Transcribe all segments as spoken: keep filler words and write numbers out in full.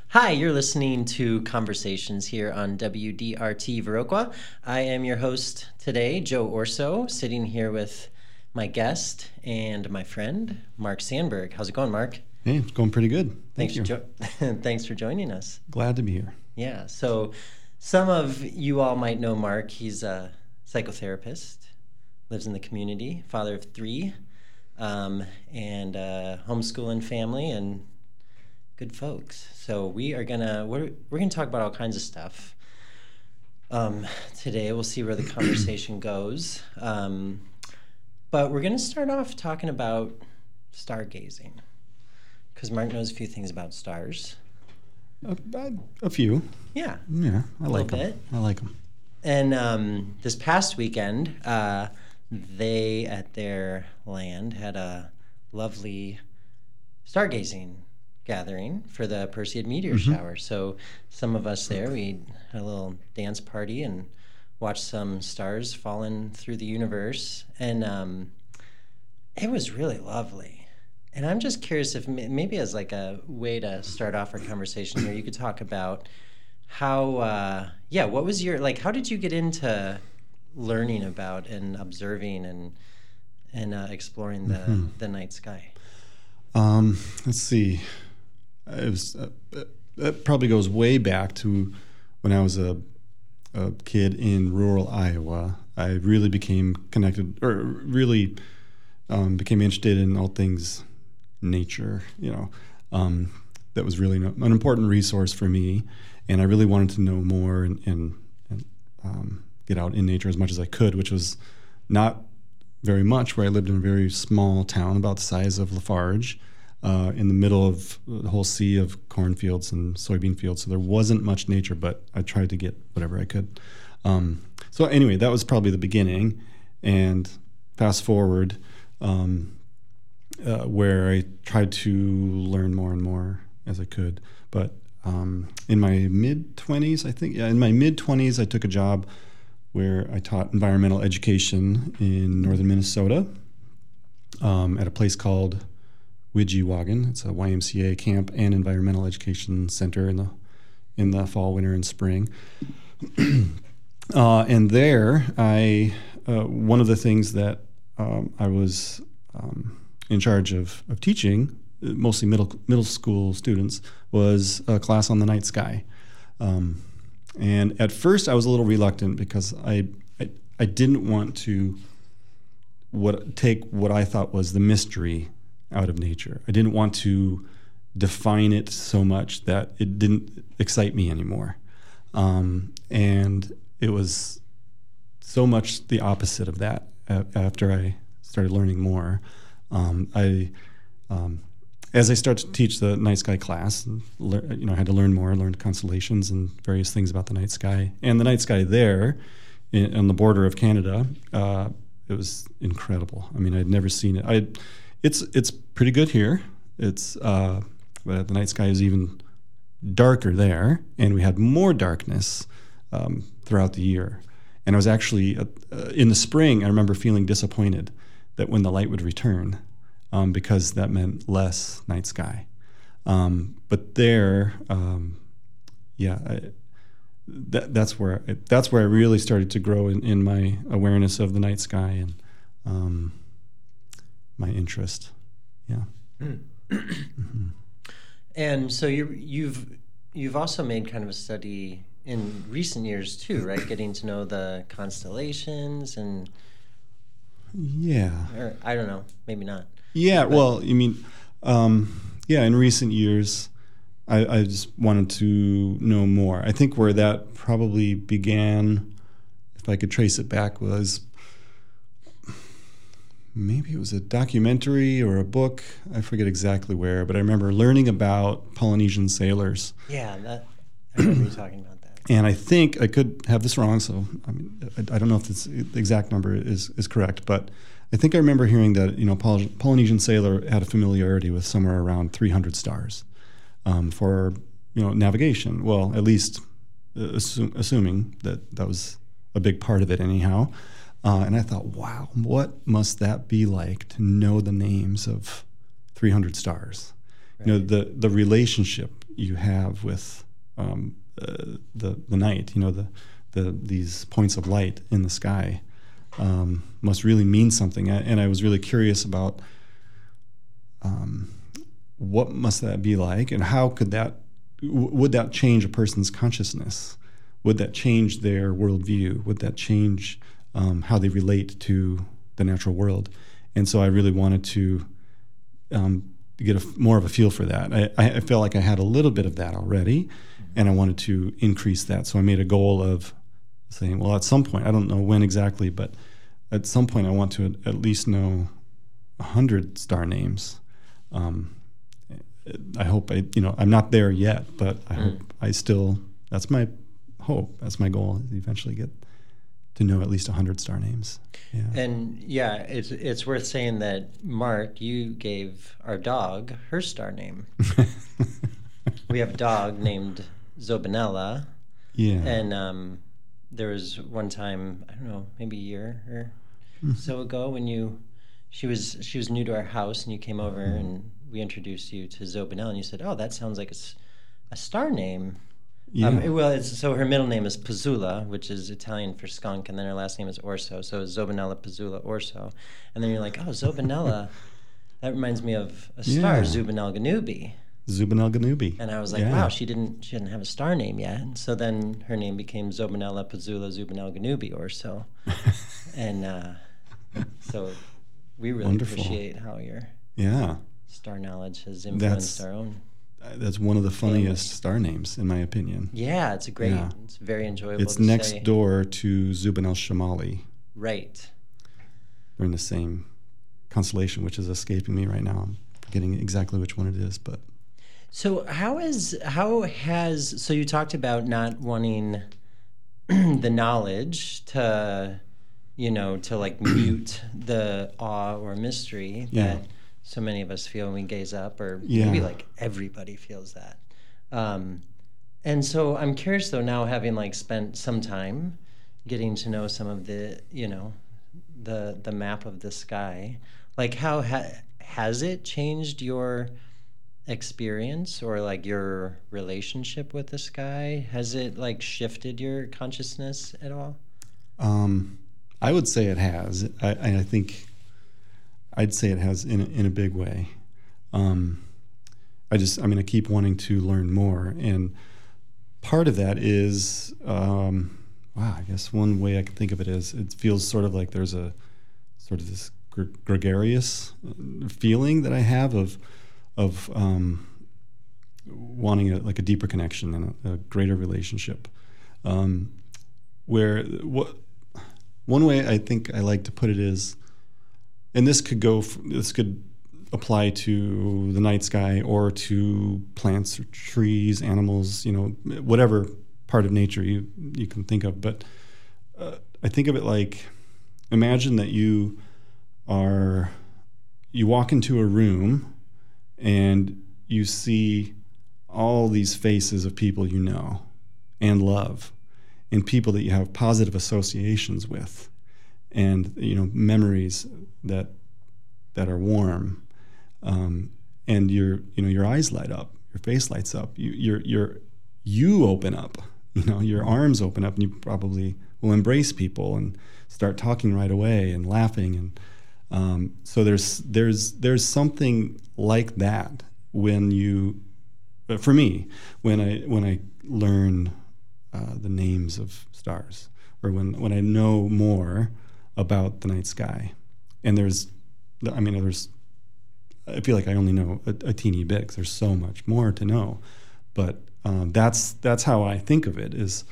Hi, you're listening to Conversations here on W D R T Viroqua. I am your host today, Joe Orso, sitting here with my guest and my friend, Mark Sandberg. How's it going, Mark? Hey, it's going pretty good. Thank Thanks you. For jo- Thanks for joining us. Glad to be here. Yeah, so some of you all might know Mark. He's a psychotherapist, lives in the community, father of three, um, and uh, homeschooling family, and good folks. So we are gonna we're we're gonna talk about all kinds of stuff. Um, today we'll see where the conversation goes. Um, but we're gonna start off talking about stargazing, because Mark knows a few things about stars. A, a few. Yeah. Yeah, I like them. Bit. I like them. And um, this past weekend, uh, they at their land had a lovely stargazing gathering for the Perseid meteor mm-hmm. shower. So some of us there, we had a little dance party and watched some stars falling through the universe. And um, it was really lovely. And I'm just curious if maybe as like a way to start off our conversation here, you could talk about how, uh, yeah, what was your, like, how did you get into learning about and observing and and uh, exploring the, mm-hmm. the night sky? Um, let's see. It was, uh, it probably goes way back to when I was a, a kid in rural Iowa. I really became connected, or really um, became interested in all things nature. You know, um, that was really an important resource for me, and I really wanted to know more and, and, and um, get out in nature as much as I could, which was not very much, where I lived in a very small town about the size of Lafarge. Uh, in the middle of the whole sea of cornfields and soybean fields, so there wasn't much nature, but I tried to get whatever I could. Um, so anyway, that was probably the beginning. And fast forward, um, uh, where I tried to learn more and more as I could. But um, in my mid-twenties, I think, yeah, in my mid-twenties, I took a job where I taught environmental education in northern Minnesota um, at a place called Widgiewagon. It's a Y M C A camp and environmental education center in the in the fall, winter, and spring. uh, and there, I uh, one of the things that um, I was um, in charge of of teaching, mostly middle middle school students, was a class on the night sky. Um, and at first, I was a little reluctant because I I, I didn't want to what take what I thought was the mystery out of nature. I didn't want to define it so much that it didn't excite me anymore. Um, and it was so much the opposite of that after I started learning more. Um, I, um, as I started to teach the night sky class, you know, I had to learn more, learned constellations and various things about the night sky. And the night sky there, in, on the border of Canada, uh, it was incredible. I mean, I'd never seen it. I It's it's pretty good here. It's uh, but the night sky is even darker there, and we had more darkness um, throughout the year. And I was actually uh, in the spring. I remember feeling disappointed that when the light would return, um, because that meant less night sky. Um, but there, um, yeah, I, that that's where I, that's where I really started to grow in, in my awareness of the night sky and. Um, my interest, yeah. mm-hmm. And so you you've you've also made kind of a study in recent years too, right? Getting to know the constellations and yeah, or I don't know, maybe not. Yeah, but, well, you mean, um, yeah. In recent years, I, I just wanted to know more. I think where that probably began, if I could trace it back, was. Maybe it was a documentary or a book. I forget exactly where, but I remember learning about Polynesian sailors. Yeah, that, I remember you talking about that. And I think I could have this wrong, so I mean, I, I don't know if this, the exact number is, is correct, but I think I remember hearing that you know Poly, Polynesian sailor had a familiarity with somewhere around three hundred stars um, for you know navigation. Well, at least uh, assume, assuming that that was a big part of it, anyhow. Uh, and I thought, wow, what must that be like to know the names of three hundred stars? Right. You know, the the relationship you have with um, uh, the the night, you know, the the these points of light in the sky, um, must really mean something. I, and I was really curious about um, what must that be like, and how could that w- would that change a person's consciousness? Would that change their worldview? Would that change um, how they relate to the natural world? And so I really wanted to um, get a, more of a feel for that. I, I felt like I had a little bit of that already, and I wanted to increase that. So I made a goal of saying, well, at some point, I don't know when exactly, but at some point I want to at least know one hundred star names. Um, I hope I, you know, I'm not there yet, but I mm. hope I still, that's my hope, that's my goal, is eventually get to know at least one hundred star names. Yeah. And yeah, it's it's worth saying that, Mark, you gave our dog her star name. We have a dog named Zobinella. Yeah. And um, there was one time, I don't know, maybe a year or mm-hmm. so ago when you, she was she was new to our house, and you came over mm-hmm. and we introduced you to Zobinella, and you said, "Oh, that sounds like a, a star name." Yeah. Um, well, it's, so her middle name is Pizzula, which is Italian for skunk, and then her last name is Orso. So it's Zobinella Pizzula Orso. And then you're like, oh, Zobinella, that reminds me of a star, yeah. Zubin el-Ganubi. Zubin el-Ganubi. And I was like, yeah. wow, she didn't she didn't have a star name yet. And so then her name became Zobinella Pizzula Zubin el-Ganubi Orso. And uh, so we really Wonderful. Appreciate how your yeah. star knowledge has influenced That's, our own. That's one of the funniest family. Star names, in my opinion. Yeah, it's a great, yeah. it's very enjoyable It's to next say. door to Zubin el-Shamali. Right. They're in the same constellation, which is escaping me right now. I'm forgetting exactly which one it is, but... So how is, how has, so you talked about not wanting the knowledge to, you know, to like mute the awe or mystery yeah. that so many of us feel when we gaze up, or yeah. maybe like everybody feels that. Um, and so I'm curious though, now having like spent some time getting to know some of the, you know, the the map of the sky, like how ha- has it changed your experience or like your relationship with the sky? Has it like shifted your consciousness at all? Um, I would say it has. I, I think I'd say it has in a, in a big way. Um, I just, I mean, I keep wanting to learn more, and part of that is, um, wow, I guess one way I can think of it is it feels sort of like there's a sort of this gre- gregarious feeling that I have of of um, wanting a, like a deeper connection and a, a greater relationship. Um, where what one way I think I like to put it is, and this could go, this could apply to the night sky or to plants or trees, animals, you know, whatever part of nature you, you can think of. But uh, I think of it like, imagine that you are, you walk into a room and you see all these faces of people you know and love, and people that you have positive associations with, and, you know, memories that that are warm, um, and your you know your eyes light up, your face lights up, you you're, you're you open up, you know, your arms open up, and you probably will embrace people and start talking right away and laughing, and um, so there's there's there's something like that when you, for me, when I when I learn uh, the names of stars, or when when I know more about the night sky. And there's, I mean, there's, I feel like I only know a, a teeny bit because there's so much more to know. But um, that's that's how I think of it, is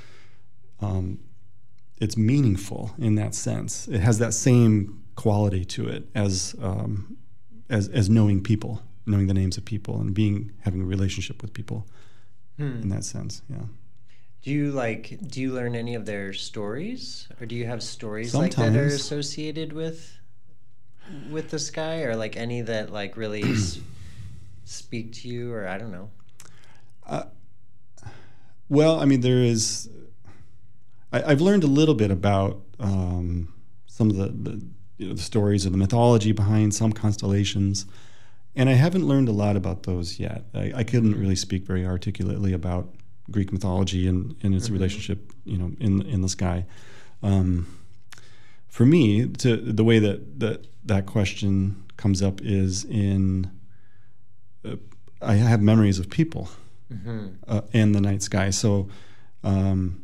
um, it's meaningful in that sense. It has that same quality to it as um, as as knowing people, knowing the names of people, and being having a relationship with people hmm. in that sense. Yeah. Do you like? Do you learn any of their stories, or do you have stories Sometimes. like that are associated with with the sky, or like any that like really s- speak to you, or I don't know? Uh, well, I mean, there is. I, I've learned a little bit about um, some of the, the, you know, the stories or the mythology behind some constellations, and I haven't learned a lot about those yet. I, I couldn't really speak very articulately about Greek mythology and, and its mm-hmm. relationship, you know, in in the sky. Um, for me, to the way that, that that question comes up is in uh, I have memories of people mm-hmm. uh, and the night sky. So um,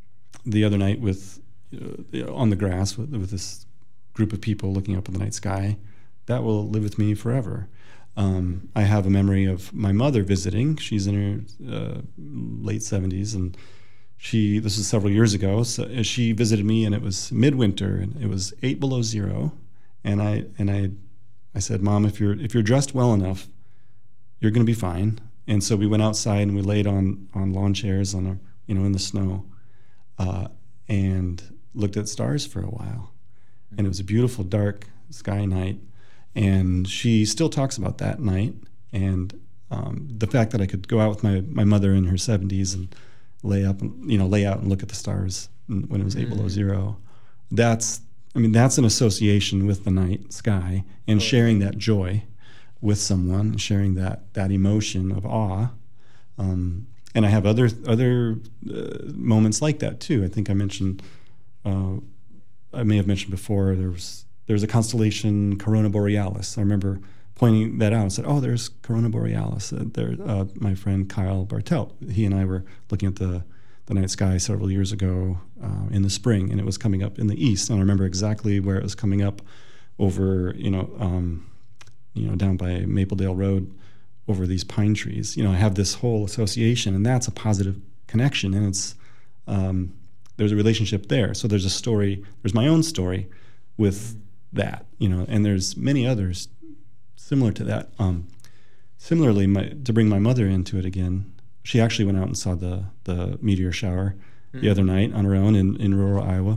the other night with uh, on the grass with, with this group of people looking up at the night sky, that will live with me forever. Um, I have a memory of my mother visiting. She's in her uh, late seventies, and she, this was several years ago, so she visited me, and it was midwinter, and it was eight below zero, and I and I, I said, "Mom, if you're if you're dressed well enough, you're going to be fine." And so we went outside and we laid on on lawn chairs on our, you know, in the snow, uh, and looked at stars for a while, and it was a beautiful dark sky night. And she still talks about that night, and um, the fact that I could go out with my, my mother in her seventies and lay up, and, you know, lay out and look at the stars when it was eight mm-hmm. below zero. That's, I mean, that's an association with the night sky and oh. sharing that joy with someone, sharing that that emotion of awe. Um, and I have other other uh, moments like that too. I think I mentioned, uh, I may have mentioned before, there was. There's a constellation, Corona Borealis. I remember pointing that out and said, "Oh, there's Corona Borealis." Uh, there, uh, my friend Kyle Bartelt, he and I were looking at the, the night sky several years ago uh, in the spring, and it was coming up in the east. And I remember exactly where it was coming up over, you know, um, you know, down by Mapledale Road, over these pine trees. You know, I have this whole association, and that's a positive connection, and it's um, there's a relationship there. So there's a story. There's my own story with that, you know, and there's many others similar to that. Um, similarly, my, to bring my mother into it again, she actually went out and saw the the meteor shower mm-hmm. the other night on her own in, in rural Iowa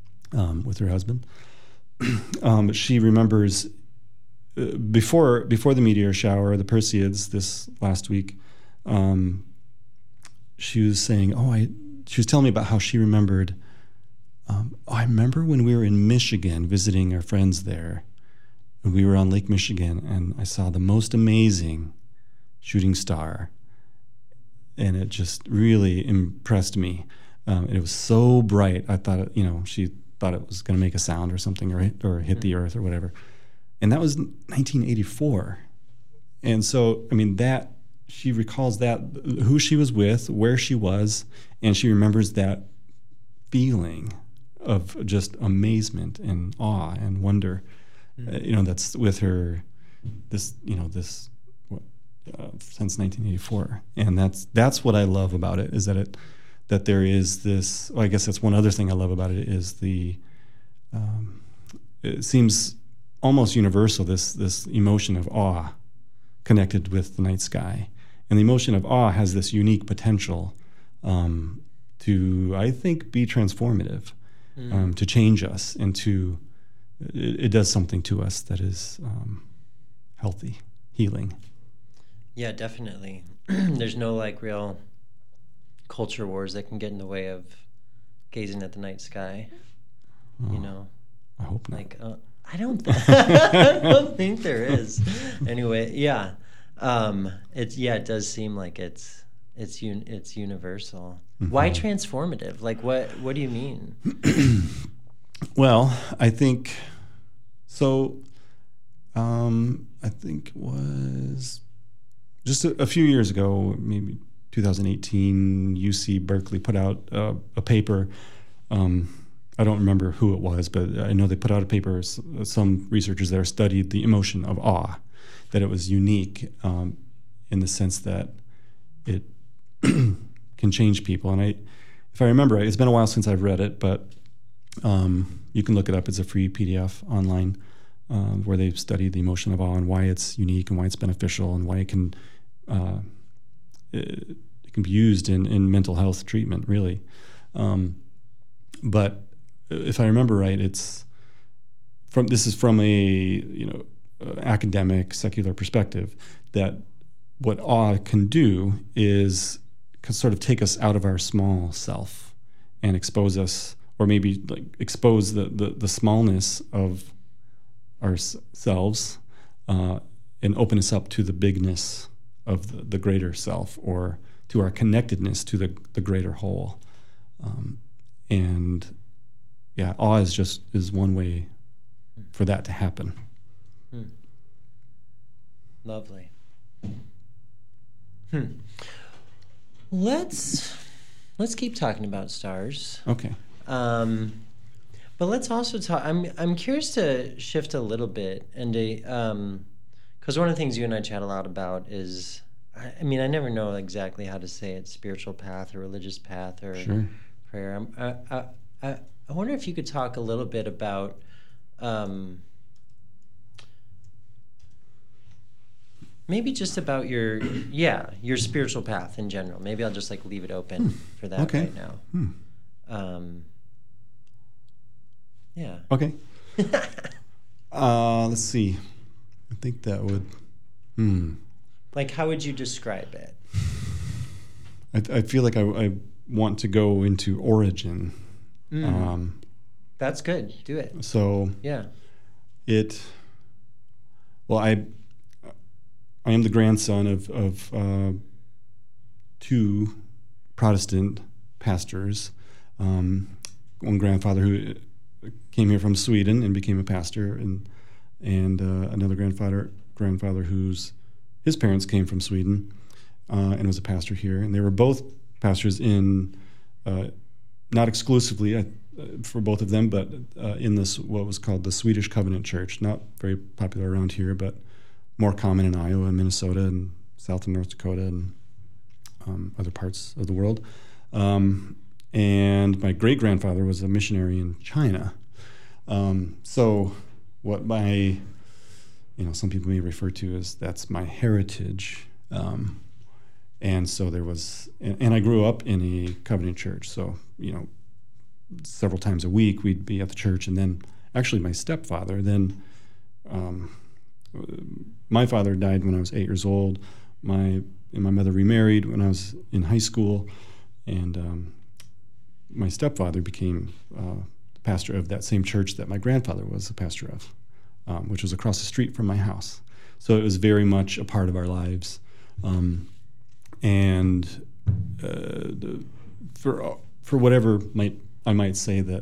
um, with her husband. um, she remembers uh, before before the meteor shower, the Perseids this last week. Um, she was saying, "Oh, I." She was telling me about how she remembered. Um, I remember when we were in Michigan visiting our friends there, and we were on Lake Michigan, and I saw the most amazing shooting star, and it just really impressed me. Um, it was so bright. I thought, it, you know, she thought it was going to make a sound or something, or hit, or hit the earth or whatever. And that was nineteen eighty-four. And so, I mean, that she recalls that, who she was with, where she was, and she remembers that feeling of just amazement and awe and wonder, mm-hmm. uh, you know, that's with her, this, you know, this, what, uh, since nineteen eighty-four. And that's that's what I love about it, is that it, that there is this, well, I guess that's one other thing I love about it, is the, um, it seems almost universal, this this emotion of awe connected with the night sky. And the emotion of awe has this unique potential um, to, I think, be transformative. Mm. Um, to change us, and to it, it does something to us that is um, healthy, healing. Yeah, definitely. There's no like real culture wars that can get in the way of gazing at the night sky. Oh, you know, I hope not. Like uh, I don't, th- I don't think there is. Anyway, yeah, um, it's yeah, it does seem like it's. It's un- it's universal. Mm-hmm. Why transformative? Like, what what do you mean? Well, I think so. Um, I think it was just a, a few years ago, maybe two thousand eighteen. U C Berkeley put out uh, a paper. Um, I don't remember who it was, but I know they put out a paper. Some researchers there studied the emotion of awe, that it was unique um, in the sense that it can change people. And I, if I remember right, it's been a while since I've read it, but um, you can look it up. It's a free P D F online uh, where they've studied the emotion of awe and why it's unique and why it's beneficial and why it can uh, it, it can be used in, in mental health treatment, really. Um, but if I remember right, it's from this is from a you know uh, academic secular perspective, that what awe can do is can sort of take us out of our small self and expose us, or maybe like expose the, the, the smallness of ourselves uh, and open us up to the bigness of the, the greater self, or to our connectedness to the, the greater whole. Um, and yeah, awe is just is one way for that to happen. Hmm. Lovely. Hmm. Let's let's keep talking about stars. Okay. Um, but let's also talk. I'm I'm curious to shift a little bit, and to, um, because one of the things you and I chat a lot about is, I, I mean, I never know exactly how to say it: spiritual path or religious path or Sure. prayer. I'm, I, I I I wonder if you could talk a little bit about. Um, Maybe just about your, yeah, your spiritual path in general. Maybe I'll just like leave it open for that Okay. right now. Hmm. Um, yeah. Okay. uh, let's see. I think that would. Hmm. Like, how would you describe it? I, I feel like I, I want to go into origin. Mm. Um, That's good. Do it. so Yeah. it. Well, I. I am the grandson of of uh, two Protestant pastors. Um, one grandfather who came here from Sweden and became a pastor, and and uh, another grandfather grandfather whose his parents came from Sweden uh, and was a pastor here. And they were both pastors in, uh, not exclusively uh, for both of them, but uh, in this what was called the Swedish Covenant Church. Not very popular around here, but more common in Iowa and Minnesota and South and North Dakota and um, other parts of the world. Um, and my great-grandfather was a missionary in China. Um, so what my, you know, some people may refer to as that's my heritage. Um, and so there was, and, and I grew up in a covenant church. So, you know, several times a week we'd be at the church. And then actually my stepfather then, um, my father died when I was eight years old. My and my mother remarried when I was in high school, and um, my stepfather became uh, the pastor of that same church that my grandfather was the pastor of, um, which was across the street from my house. So it was very much a part of our lives, um, and uh, the, for for whatever might I might say that,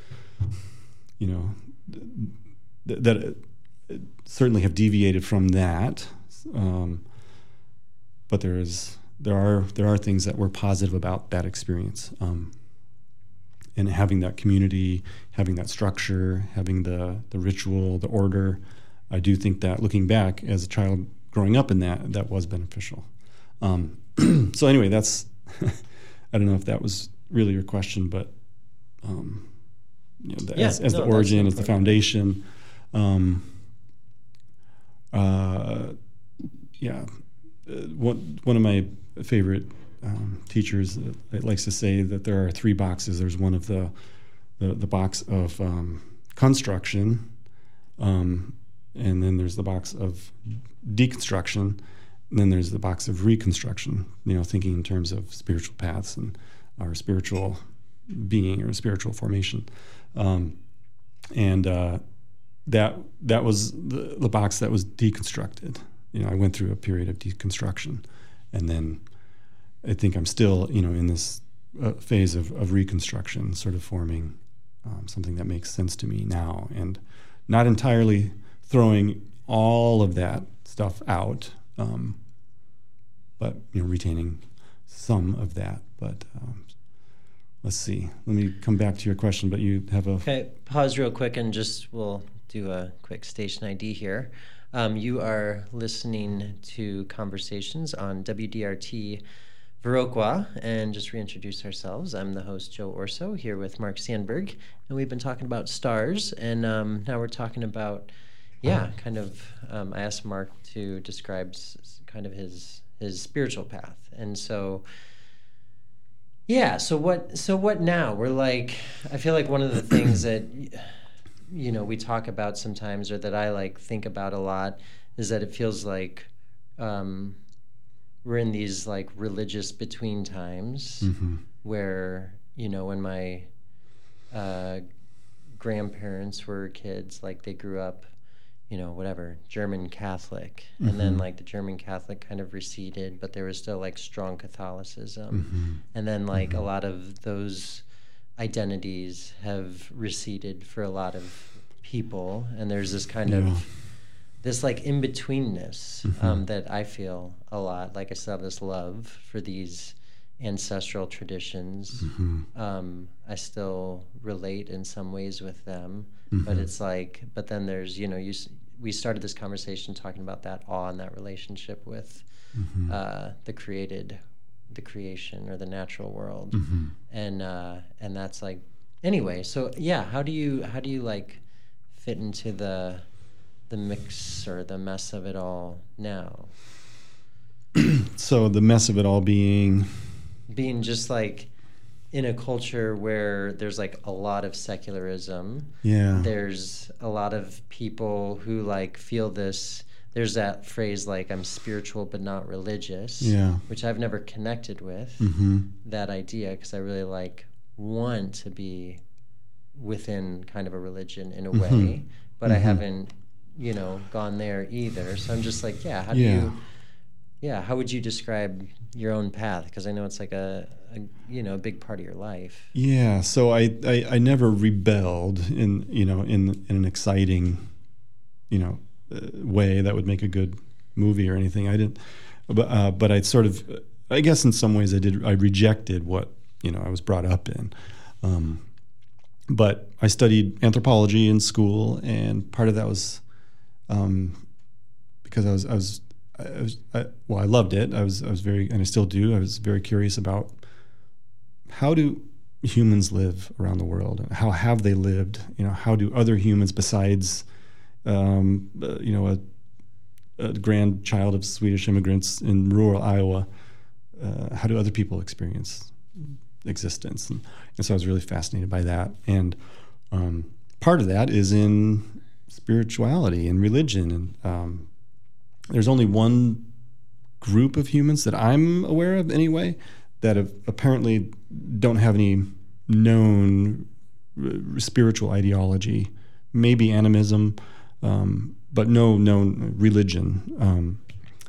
you know, th- that. It, certainly have deviated from that, um, but there is there are there are things that were positive about that experience, um, and having that community, having that structure, having the the ritual, the order. I do think that looking back as a child growing up in that, that was beneficial. Um, so anyway, that's I don't know if that was really your question, but um, you know, the, Yeah, as, as no, the origin, that's as the foundation. Um, Uh, yeah, uh, one one of my favorite um, teachers uh, likes to say that there are three boxes. There's one of the the, the box of um, construction, um, and then there's the box of deconstruction, and then there's the box of reconstruction. You know, thinking in terms of spiritual paths and our spiritual being or spiritual formation, um, and. Uh, That that was the, the box that was deconstructed. You know, I went through a period of deconstruction, and then I think I'm still, you know, in this uh, phase of, of reconstruction, sort of forming um, something that makes sense to me now, and not entirely throwing all of that stuff out, um, but you know, retaining some of that. But um, let's see. Let me come back to your question. But you have a Okay, pause real quick and just we'll do a quick station I D here. Um, you are listening to Conversations on W D R T Viroqua, and just reintroduce ourselves. I'm the host, Joe Orso, here with Mark Sandberg, and we've been talking about stars, and um, now we're talking about, yeah, kind of, um, I asked Mark to describe s- kind of his his spiritual path, and so, yeah, so what, so what now? We're like, I feel like one of the things that, you know, we talk about sometimes, or that I like think about a lot, is that it feels like um, we're in these like religious between times, mm-hmm. where, you know, when my uh, grandparents were kids, like they grew up you know, whatever, German Catholic. Mm-hmm. And then like the German Catholic kind of receded, but there was still like strong Catholicism. Mm-hmm. And then like mm-hmm. a lot of those identities have receded for a lot of people. And there's this kind yeah. of, this like in-betweenness mm-hmm. um, that I feel a lot. Like I still have this love for these ancestral traditions. Mm-hmm. Um, I still relate in some ways with them, mm-hmm. but it's like, but then there's, you know, you, we started this conversation talking about that awe and that relationship with mm-hmm. uh, the created, the creation or the natural world. Mm-hmm. And, uh, and that's like, anyway, so yeah, how do you, how do you like fit into the, the mix or the mess of it all now? So the mess of it all being... being just like in a culture where there's like a lot of secularism. Yeah. There's a lot of people who like feel this, there's that phrase like I'm spiritual but not religious, yeah. which I've never connected with, mm-hmm. that idea, because I really like want to be within kind of a religion in a way, mm-hmm. but mm-hmm. I haven't, you know, gone there either. So I'm just like, yeah, how do yeah. you... Yeah, how would you describe your own path? Because I know it's like a, a, you know, a big part of your life. Yeah, so I, I, I never rebelled in, you know, in, in an exciting, you know, uh, way that would make a good movie or anything. I didn't, but uh, but I sort of, I guess in some ways I did. I rejected what, you know, I was brought up in. Um, but I studied anthropology in school, and part of that was um, because I was I was. I was, I, well, I loved it. I was, I was very, and I still do. I was very curious about how do humans live around the world, and how have they lived? You know, how do other humans besides, um, uh, you know, a, a grandchild of Swedish immigrants in rural Iowa, uh, how do other people experience existence? And, and so I was really fascinated by that. And um, part of that is in spirituality and religion, and um, there's only one group of humans that I'm aware of anyway that have apparently don't have any known r- spiritual ideology, maybe animism, um, but no known religion, um,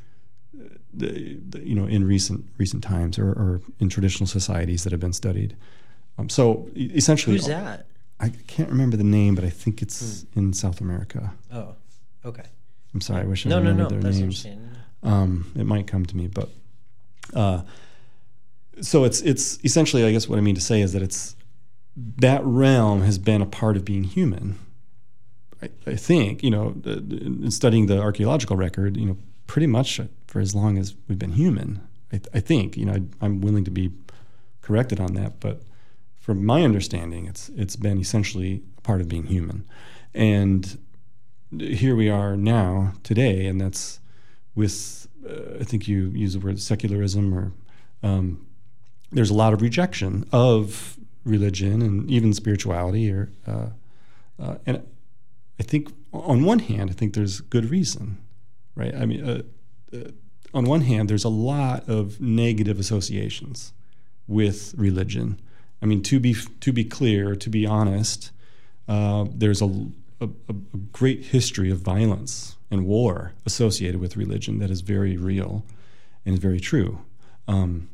the, the, you know, in recent recent times or, or in traditional societies that have been studied. Um, so essentially... Who's that? I can't remember the name, but I think it's hmm. in South America. Oh, okay. I'm sorry, I wish I no, remembered no, no, their that's names. Um, it might come to me, but uh, so it's it's essentially, I guess what I mean to say is that it's that realm has been a part of being human. I, I think, you know, in studying the archaeological record, you know, pretty much for as long as we've been human. I, I think, you know, I, I'm willing to be corrected on that, but from my understanding, it's it's been essentially a part of being human, and here we are now today, and that's with uh, I think you use the word secularism, or um, there's a lot of rejection of religion and even spirituality, or uh, uh, and I think on one hand I think there's good reason, right? I mean, uh, uh, on one hand there's a lot of negative associations with religion. I mean, to be to be clear, to be honest, uh, there's a A, a great history of violence and war associated with religion that is very real and is very true. Um,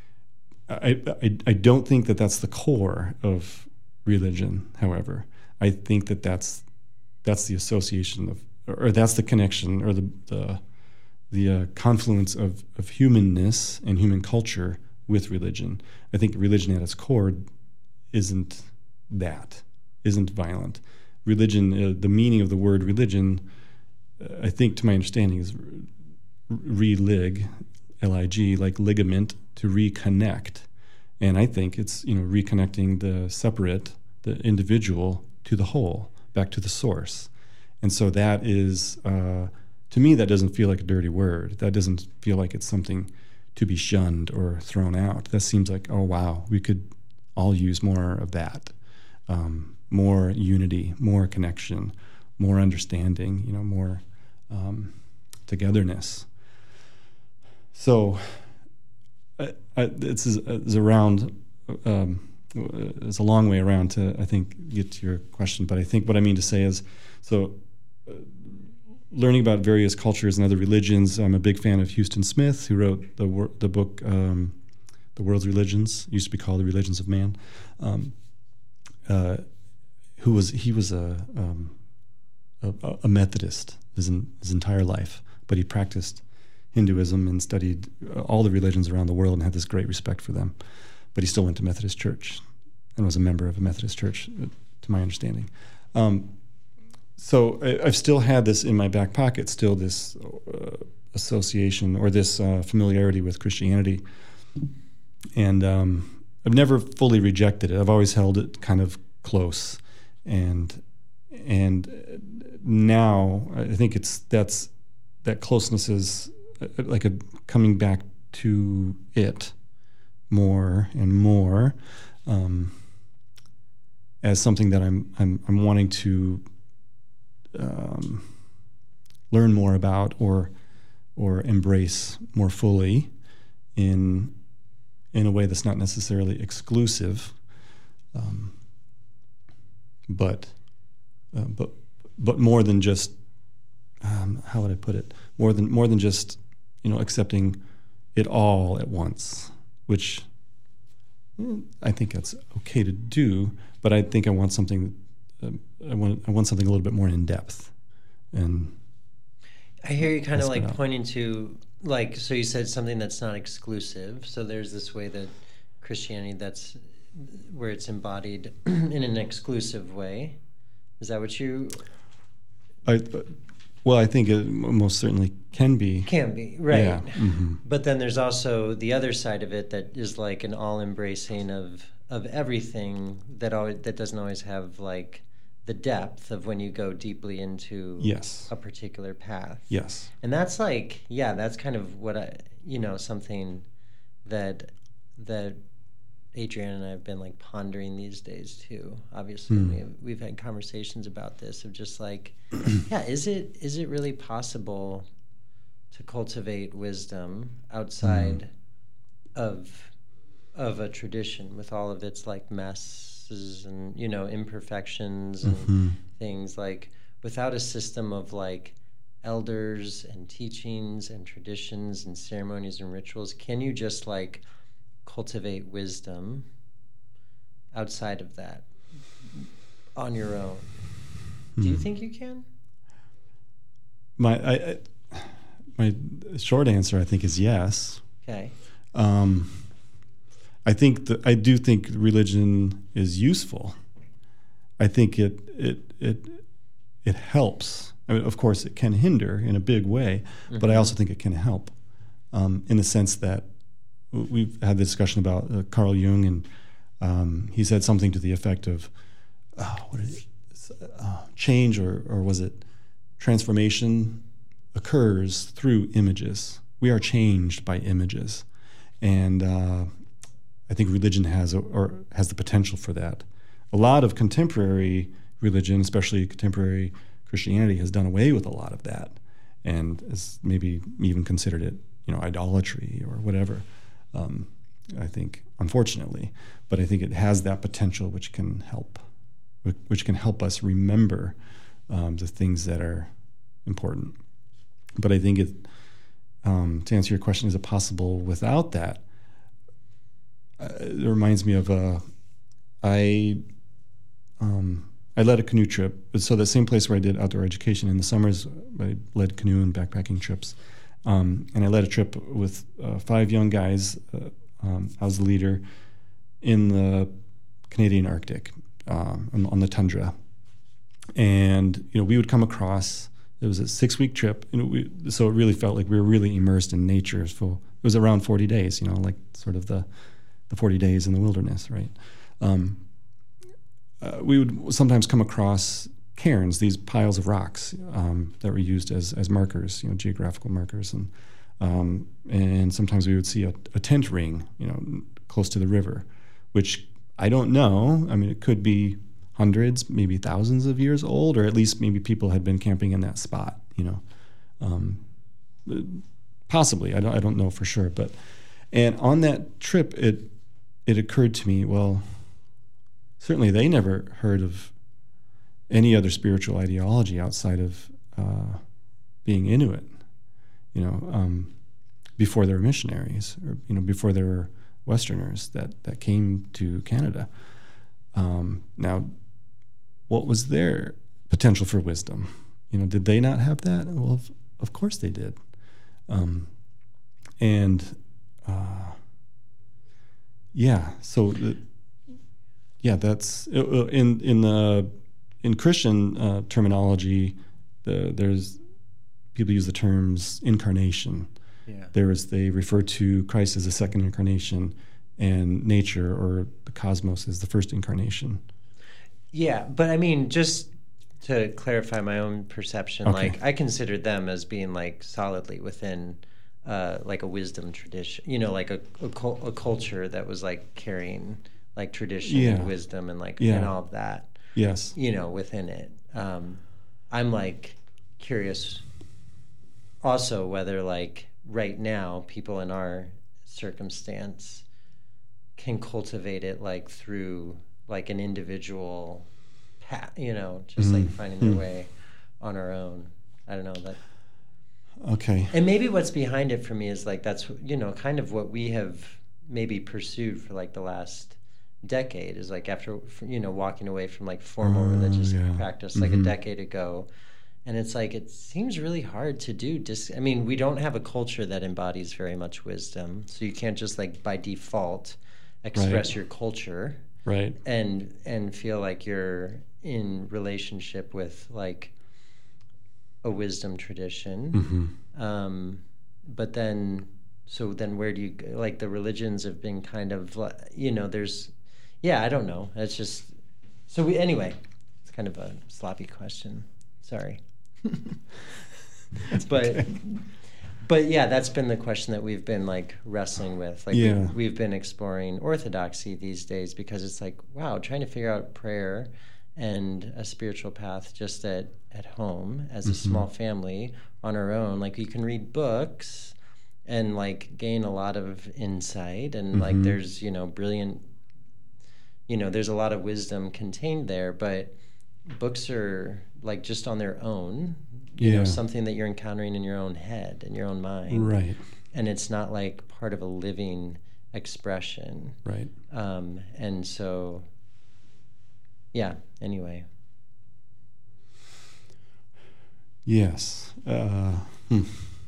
I, I, I don't think that that's the core of religion, however. I think that that's that's the association of, or that's the connection, or the the, the uh, confluence of, of humanness and human culture with religion. I think religion at its core isn't that, isn't violent. Religion, uh, the meaning of the word religion, uh, I think to my understanding is re-lig, L I G, like ligament, to reconnect. And I think it's, you know, reconnecting the separate, the individual, to the whole, back to the source. And so that is, uh, to me, that doesn't feel like a dirty word. That doesn't feel like it's something to be shunned or thrown out. That seems like, oh, wow, we could all use more of that. Um, more unity, more connection, more understanding, you know, more um, togetherness. So I, I, this is, is around, um, it's a long way around to, I think, get to your question. But I think what I mean to say is, so uh, learning about various cultures and other religions. I'm a big fan of Houston Smith, who wrote the wor- the book um, "The World's Religions." It used to be called "The Religions of Man." Um, uh, who was he was a, um, a a Methodist his his entire life, but he practiced Hinduism and studied all the religions around the world and had this great respect for them. But he still went to Methodist Church and was a member of a Methodist church, to my understanding. Um, so I, I've still had this in my back pocket, still this uh, association or this uh, familiarity with Christianity. And um, I've never fully rejected it. I've always held it kind of close. And and now I think it's that's that closeness is like a coming back to it more and more um, as something that I'm I'm I'm wanting to um, learn more about or or embrace more fully in in a way that's not necessarily exclusive, um, but uh, but but more than just um, how would I put it? More than more than just you know accepting it all at once, which I think that's okay to do, but I think I want something. Uh, I want I want something a little bit more in depth, and I hear you kind of like pointing to like so you said something that's not exclusive. So there's this way that Christianity that's where it's embodied in an exclusive way. Is that what you? I well, I think it most certainly can be. Can be, right. Yeah. Mm-hmm. But then there's also the other side of it that is like an all-embracing of of everything that always, that doesn't always have like the depth of when you go deeply into yes. a particular path. Yes. And that's like, yeah, that's kind of what I, you know, something that that Adrienne and I have been like pondering these days too. Obviously, mm. we have, we've had conversations about this of just like, yeah, is it is it really possible to cultivate wisdom outside mm. of of a tradition with all of its like messes and you know imperfections and mm-hmm. things, like without a system of like elders and teachings and traditions and ceremonies and rituals? Can you just like cultivate wisdom outside of that on your own? Mm. Do you think you can? My I, I, my short answer, I think, is yes. Okay. Um, I think that I do think religion is useful. I think it it it it helps. I mean, of course, it can hinder in a big way, mm-hmm. but I also think it can help um, in the sense that we've had the discussion about uh, Carl Jung, and um, he said something to the effect of uh, what is it? Uh, change, or or was it transformation, occurs through images. We are changed by images, and uh, I think religion has a, or has the potential for that. A lot of contemporary religion, especially contemporary Christianity, has done away with a lot of that, and has maybe even considered it, you know, idolatry or whatever. Um, I think, unfortunately, but I think it has that potential, which can help, which can help us remember um, the things that are important. But I think it, um, to answer your question, is it possible without that? Uh, it reminds me of uh, I um, I led a canoe trip. So the same place where I did outdoor education in the summers, I led canoe and backpacking trips. Um, and I led a trip with uh, five young guys. Uh, um, I was the leader in the Canadian Arctic, um, on, on the tundra. And you know, we would come across. It was a six-week trip, you know, we, so it really felt like we were really immersed in nature. So it was around forty days, you know, like sort of the the forty days in the wilderness, right? Um, uh, we would sometimes come across cairns, these piles of rocks um, that were used as as markers, you know, geographical markers, and um, and sometimes we would see a, a tent ring, you know, close to the river, which I don't know. I mean, it could be hundreds, maybe thousands of years old, or at least maybe people had been camping in that spot, you know, um, possibly. I don't I don't know for sure, but and on that trip, it it occurred to me, well, certainly they never heard of any other spiritual ideology outside of uh, being Inuit, you know, um, before they were missionaries, or you know, before they were Westerners that that came to Canada. Um, now, what was their potential for wisdom? You know, did they not have that? Well, of, of course they did. Um, and uh, yeah, so the, yeah, that's in in the in Christian uh, terminology. The, there's people use the terms incarnation. Yeah. There is they refer to Christ as the second incarnation, and nature or the cosmos as the first incarnation. Yeah, but I mean, just to clarify my own perception, Okay. like I considered them as being like solidly within uh, like a wisdom tradition, you know, like a, a, cul- a culture that was like carrying like tradition Yeah. and wisdom and like Yeah. and all of that, Yes. you know, within it. Um, I'm like curious also whether like right now people in our circumstance can cultivate it like through like an individual path, you know, just Mhm. like finding their Mm. way on our own. I don't know that. Okay. And maybe what's behind it for me is like that's, you know, kind of what we have maybe pursued for like the last decade is like after, you know, walking away from like formal Oh, religious yeah. practice like Mhm. a decade ago. And it's like, it seems really hard to do. Dis- I mean, we don't have a culture that embodies very much wisdom. So you can't just like by default express Right. your culture Right. and and feel like you're in relationship with like a wisdom tradition. Mm-hmm. Um, but then, so then where do you, like the religions have been kind of, li- you know, there's, yeah, I don't know. It's just, so we, anyway, it's kind of a sloppy question. Sorry. but okay. but yeah, that's been the question that we've been like wrestling with. Like Yeah. we've, we've been exploring orthodoxy these days because it's like, wow, trying to figure out prayer and a spiritual path just at, at home as a Mhm. small family on our own. Like you can read books and like gain a lot of insight and like Mhm. there's, you know, brilliant, you know, there's a lot of wisdom contained there, but books are like just on their own, you Yeah. know, something that you're encountering in your own head, in your own mind. Right. And it's not like part of a living expression. Right. Um, and so, yeah, anyway. Yes. Uh, hmm.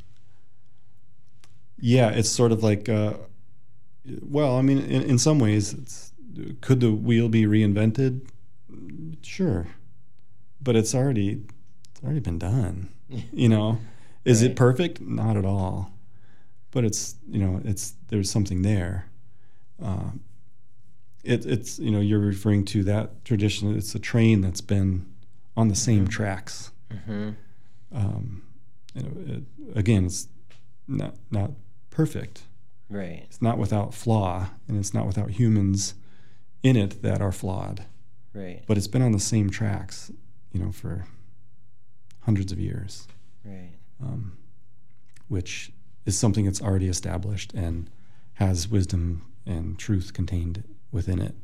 Yeah, it's sort of like, uh, well, I mean, in, in some ways, it's, could the wheel be reinvented? Sure, but it's already it's already been done. You know, is Right. it perfect? Not at all. But it's you know it's there's something there. Uh, it, it's you know you're referring to that tradition. It's a train that's been on the same Mhm. tracks. Mm-hmm. Um, you know, it, again, it's not not perfect. Right. It's not without flaw, and it's not without humans in it that are flawed. Right. But it's been on the same tracks, you know, for hundreds of years, Right. um, which is something that's already established and has wisdom and truth contained within it.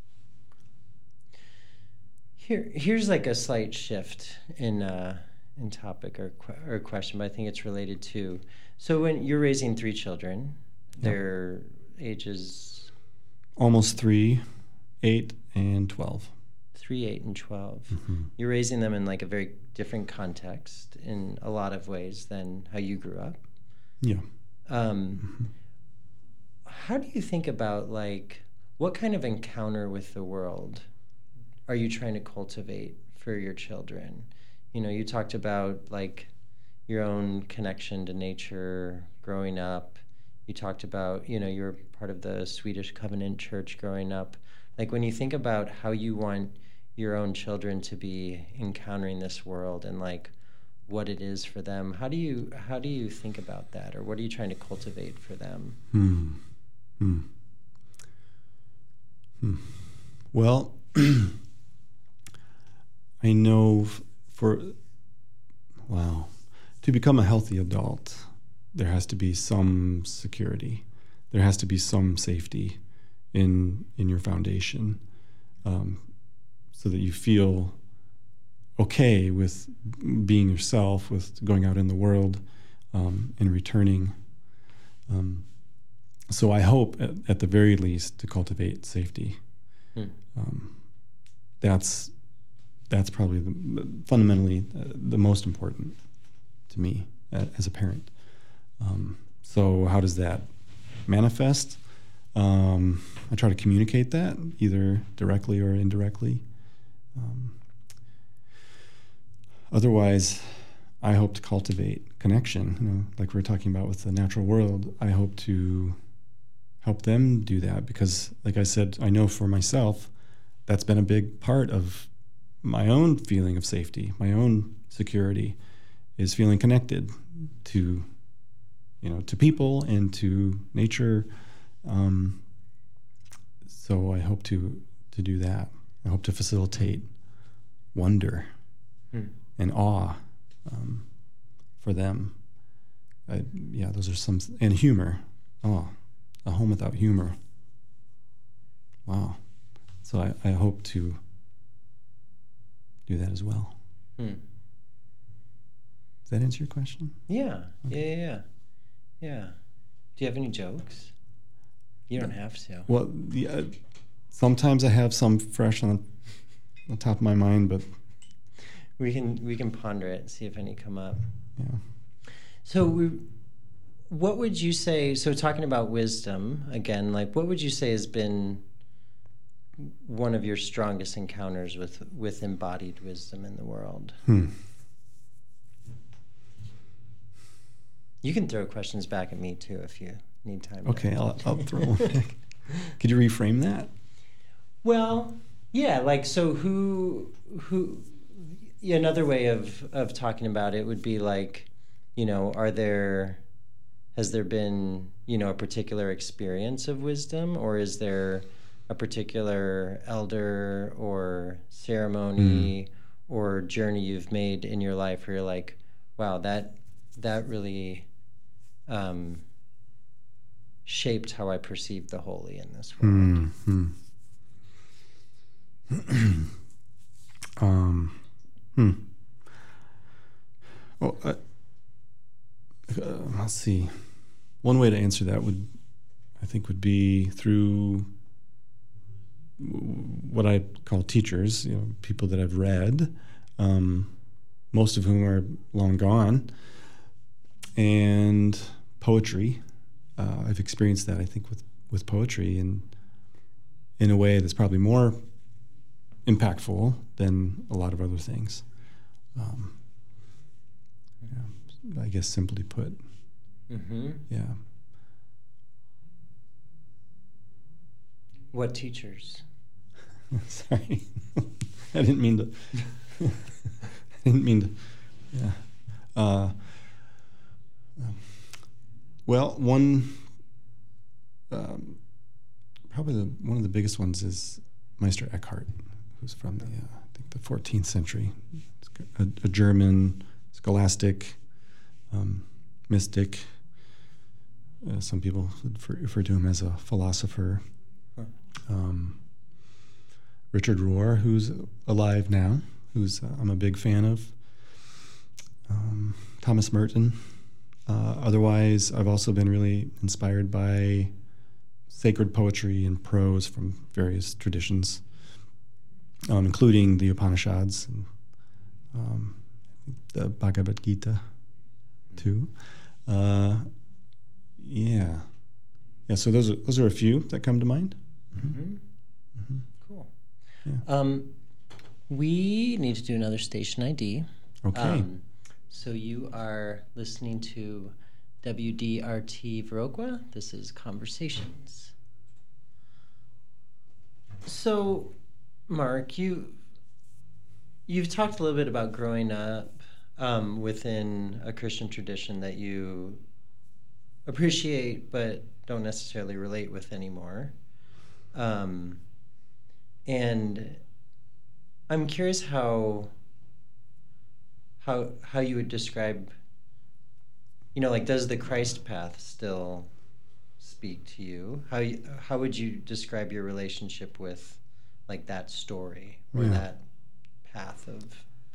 Here, here's like a slight shift in uh, in topic or que- or question, but I think it's related to. So when you're raising three children, Yep. their ages Almost three, eight, and twelve. three, eight, and twelve. Mm-hmm. You're raising them in like a very different context in a lot of ways than how you grew up. Yeah. Um, how do you think about like what kind of encounter with the world are you trying to cultivate for your children? You know, you talked about like your own connection to nature growing up. You talked about, you know, you were part of the Swedish Covenant Church growing up. Like when you think about how you want your own children to be encountering this world and like what it is for them, how do you how do you think about that, or what are you trying to cultivate for them? Hmm. Hmm. Hmm. Well, I know f- for wow, to become a healthy adult, there has to be some security. There has to be some safety in in your foundation, um, so that you feel okay with being yourself, with going out in the world, um, and returning. Um, so I hope, at, at the very least, to cultivate safety. Hmm. Um, that's that's probably the, fundamentally uh, the most important to me uh, as a parent. Um, so how does that manifest? Um, I try to communicate that either directly or indirectly. Um, otherwise, I hope to cultivate connection. You know, like we were talking about with the natural world. I hope to help them do that because, like I said, I know for myself that's been a big part of my own feeling of safety, my own security, is feeling connected to, you know, to people and to nature. Um, so I hope to to do that. I hope to facilitate wonder hmm. and awe um, for them. I, yeah, those are some, and humor. Oh, a home without humor. Wow. So I, I hope to do that as well. Hmm. Does that answer your question? Yeah. Okay. Yeah, yeah, yeah. Yeah. Do you have any jokes? You don't have to. Well, yeah, sometimes I have some fresh on the top of my mind, but we can we can ponder it, see if any come up. Yeah. So we, what would you say? So talking about wisdom again, like what would you say has been one of your strongest encounters with with embodied wisdom in the world? Hmm. You can throw questions back at me too if you need time. Okay, I'll, I'll throw one back. Could you reframe that? Well, yeah, like so who who yeah, another way of of talking about it would be like, you know, are there has there been, you know, a particular experience of wisdom, or is there a particular elder or ceremony mm. or journey you've made in your life where you're like, wow, that that really um, shaped how I perceive the holy in this world? Mm-hmm. um, hmm. Well, uh, uh, let's see. One way to answer that would, I think, would be through what I call teachers, you know, people that I've read, um, most of whom are long gone, and poetry. Uh, I've experienced that, I think, with, with poetry in in a way that's probably more impactful than a lot of other things. Um, yeah, I guess simply put. Mm-hmm. Yeah. What teachers? Sorry, I didn't mean to. I didn't mean to. Yeah. Uh, um, well, one, um, probably the one of the biggest ones is Meister Eckhart, who's from the uh, I think the fourteenth century, a, a German scholastic um, mystic. Uh, some people would refer, refer to him as a philosopher. Huh. Um, Richard Rohr, who's alive now, who's uh, I'm a big fan of. Um, Thomas Merton. Uh, otherwise, I've also been really inspired by sacred poetry and prose from various traditions, um, including the Upanishads and um, the Bhagavad Gita, too. Uh, yeah, yeah. So those are those are a few that come to mind. Mm-hmm. Mm-hmm. Cool. Yeah. Um, we need to do another station I D. Okay. Um, so you are listening to W D R T Viroqua. This is Conversations. So, Mark, you you've talked a little bit about growing up um, within a Christian tradition that you appreciate but don't necessarily relate with anymore. Um, and I'm curious how how how you would describe, you know, like, does the Christ path still speak to you? How you, how would you describe your relationship with, like, that story or yeah. that path of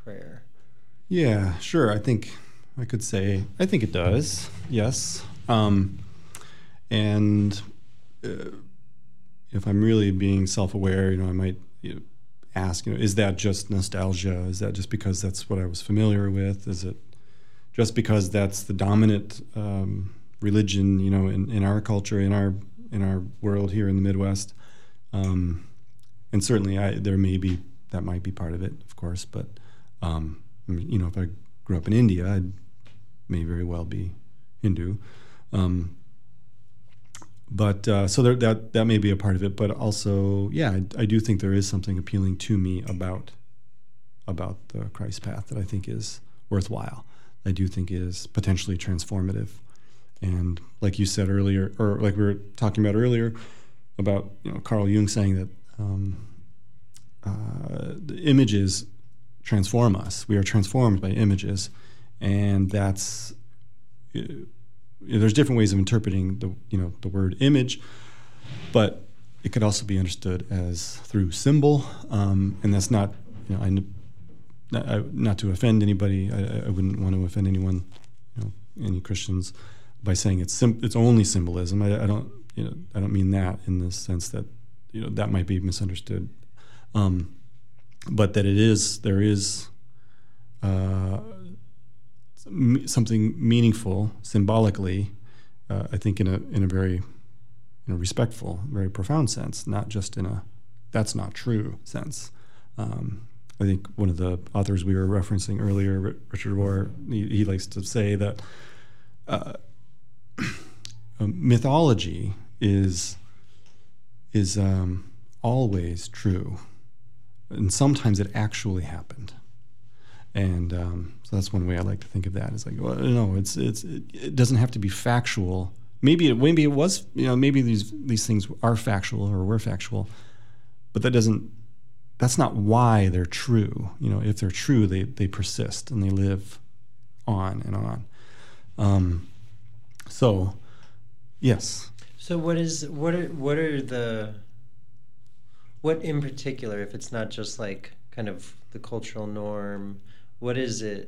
prayer? Yeah, sure. I think I could say, I think it does, yes. Um, and uh, if I'm really being self-aware, you know, I might you know, ask, you know, is that just nostalgia? Is that just because that's what I was familiar with? Is it just because that's the dominant um, religion, you know, in, in our culture, in our in our world here in the Midwest? Um, and certainly, I, there may be that might be part of it, of course. But um, you know, if I grew up in India, I may very well be Hindu. Um, But uh, so there, that that may be a part of it, but also, yeah, I, I do think there is something appealing to me about about the Christ path that I think is worthwhile. I do think is potentially transformative, and like you said earlier, or like we were talking about earlier, about you know Carl Jung saying that um, uh, the images transform us. We are transformed by images, and that's. Uh, There's different ways of interpreting the you know the word image, but it could also be understood as through symbol, um, and that's not you know I, not, not to offend anybody. I, I wouldn't want to offend anyone, you know, any Christians, by saying it's sim- it's only symbolism. I, I don't you know I don't mean that in the sense that you know that might be misunderstood, um, but that it is there is. Uh, something meaningful symbolically, uh, I think in a in a very in a respectful, very profound sense, not just in a that's not true sense. Um, I think one of the authors we were referencing earlier, Richard Rohr, he, he likes to say that uh, mythology is is um, always true, and sometimes it actually happened. And um, so that's one way I like to think of that. It's like, well, no, it's it's it, it doesn't have to be factual. Maybe it maybe it was, you know, maybe these these things are factual or were factual, but that doesn't. That's not why they're true. You know, if they're true, they they persist and they live on and on. Um, so, yes. So what is what are what are the what in particular, if it's not just like kind of the cultural norm, what is it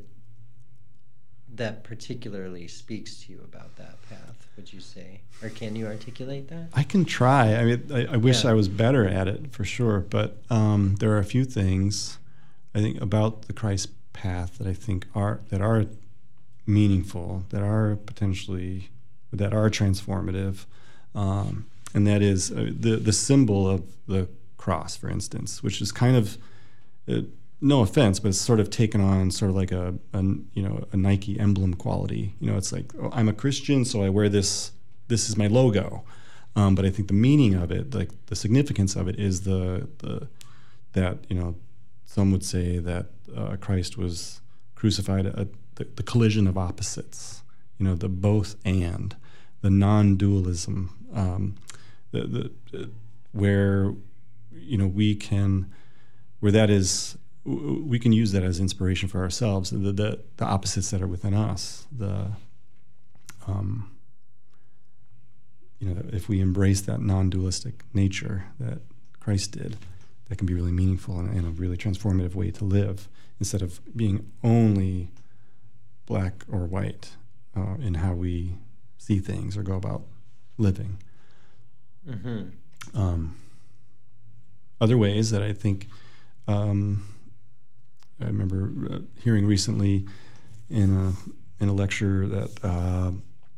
that particularly speaks to you about that path, would you say? Or can you articulate that? I can try. I mean, I, I wish yeah. I was better at it, for sure. But um, there are a few things, I think, about the Christ path that I think are that are meaningful, that are potentially, that are transformative. Um, and that is uh, the, the symbol of the cross, for instance, which is kind of... Uh, no offense, but it's sort of taken on sort of like a, a you know a Nike emblem quality. You know, it's like, oh, I'm a Christian, so I wear this. This is my logo. Um, but I think the meaning of it, like the significance of it, is the the that you know some would say that uh, Christ was crucified at the, the collision of opposites. You know, the both and, the non-dualism, um, the the uh, where you know we can. Where that is, we can use that as inspiration for ourselves. The the, the opposites that are within us. The, um, you know, if we embrace that non-dualistic nature that Christ did, that can be really meaningful and, and a really transformative way to live, instead of being only black or white uh, in how we see things or go about living. Mm-hmm. Um, other ways that I think. Um, I remember uh, hearing recently in a in a lecture that uh,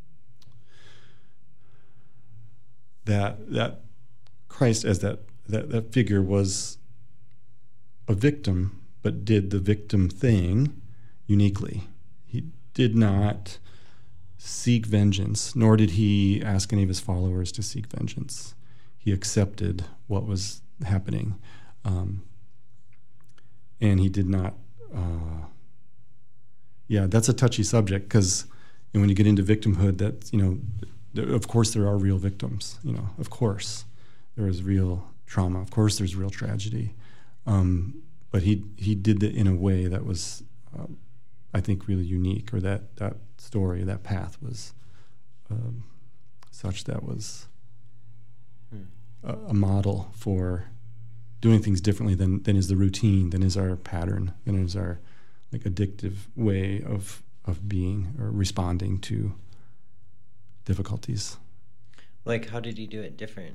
that that Christ as that, that that figure was a victim, but did the victim thing uniquely. He did not seek vengeance, nor did he ask any of his followers to seek vengeance. He accepted what was happening. Um, And he did not, uh, yeah, that's a touchy subject because when you get into victimhood, that, you know, there, of course there are real victims, you know, of course there is real trauma. Of course there's real tragedy. Um, but he he did it in a way that was, um, I think, really unique, or that, that story, that path was um, such that was hmm. a, a model for doing things differently than, than is the routine, than is our pattern, than is our like addictive way of of being or responding to difficulties. Like, how did he do it different?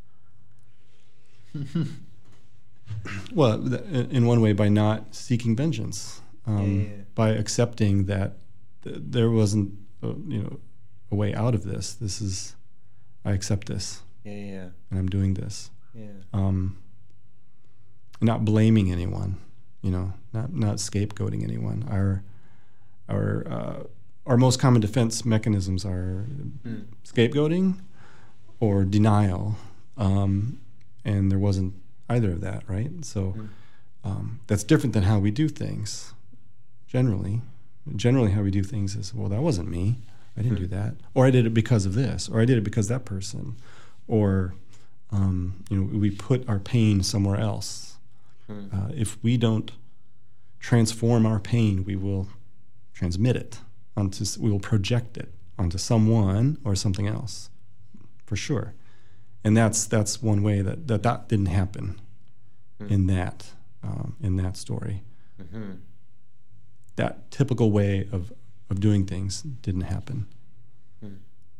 Well, th- in one way, by not seeking vengeance, um, Yeah, yeah, yeah. by accepting that th- there wasn't, a, you know, a way out of this. This is, I accept this, Yeah, yeah, and I'm doing this. yeah. Um, not blaming anyone, you know, not not scapegoating anyone. Our our uh, our most common defense mechanisms are Mm. scapegoating or denial, um, and there wasn't either of that, right? So Mm. um, that's different than how we do things. Generally, generally how we do things is, well, that wasn't me. I didn't Mm. do that, or I did it because of this, or I did it because that person, or um, you know, we put our pain somewhere else. Mm. Uh, if we don't transform our pain, we will transmit it onto, we will project it onto someone or something else, for sure. And that's that's one way that that, that didn't happen Mm. in that um, in that story. Mm-hmm. That typical way of of doing things didn't happen. Mm.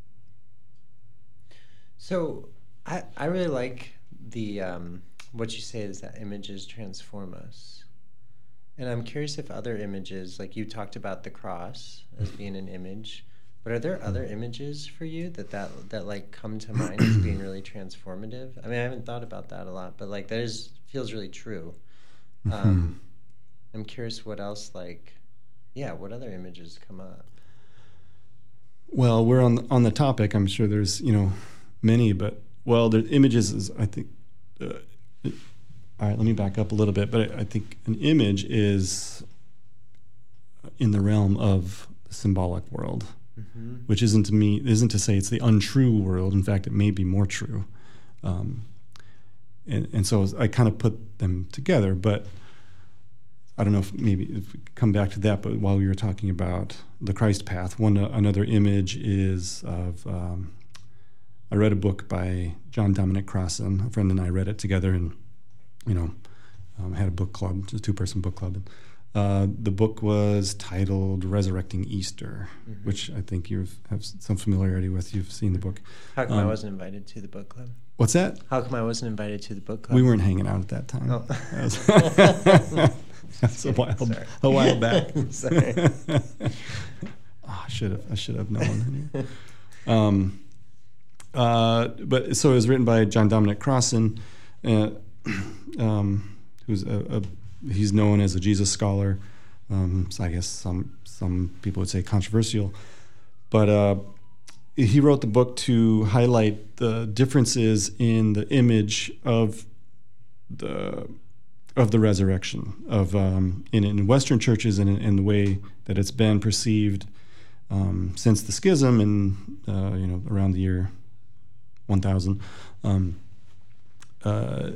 So I I really like the um, what you say is that images transform us, and I'm curious if other images, like you talked about the cross as being an image, but are there other images for you that that, that like come to mind as being really transformative? I mean, I haven't thought about that a lot, but like that is feels really true. Um, Mm-hmm. I'm curious what else, like, yeah, what other images come up? Well, we're on on the topic. I'm sure there's, you know, many, but well, the images is, I think. Uh, it, all right, let me back up a little bit. But I, I think an image is in the realm of the symbolic world, Mm-hmm. which isn't to me isn't to say it's the untrue world. In fact, it may be more true. Um, and and so I kind of put them together, but I don't know if maybe if we come back to that. But while we were talking about the Christ path, one uh, another image is of. Um, I read a book by John Dominic Crossan. A friend and I read it together, and you know, um, had a book club, just a two-person book club. And, uh, the book was titled "Resurrecting Easter," Mm-hmm. which I think you have some familiarity with. You've seen the book. How come I Um, wasn't invited to the book club? What's that? How come I wasn't invited to the book club? We weren't hanging out at that time. Oh. That was- That's a while, Sorry. a while back. Sorry. Oh, I should have. I should have known. um, uh, but so it was written by John Dominic Crossan, uh, um, who's a, a he's known as a Jesus scholar. Um, so I guess some some people would say controversial, but uh, he wrote the book to highlight the differences in the image of the of the resurrection of um, in, in Western churches and in, in the way that it's been perceived um, since the schism and uh, you know around the year one thousand. Um, uh,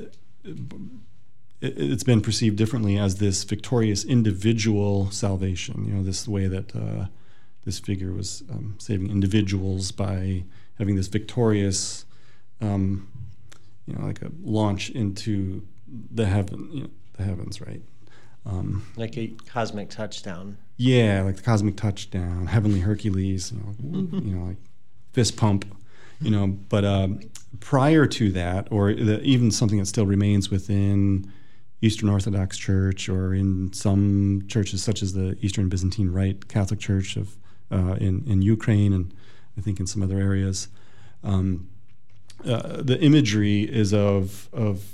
it, it's been perceived differently as this victorious individual salvation. You know, this way that uh, this figure was um, saving individuals by having this victorious, um, you know, like a launch into the heaven, you know, the heavens, right? Um, Like a cosmic touchdown. yeah, like the cosmic touchdown, heavenly Hercules, you know, you know, like fist pump, you know. But um, prior to that, or the, even something that still remains within Eastern Orthodox Church, or in some churches such as the Eastern Byzantine Rite Catholic Church of uh, in in Ukraine, and I think in some other areas, um, uh, the imagery is of of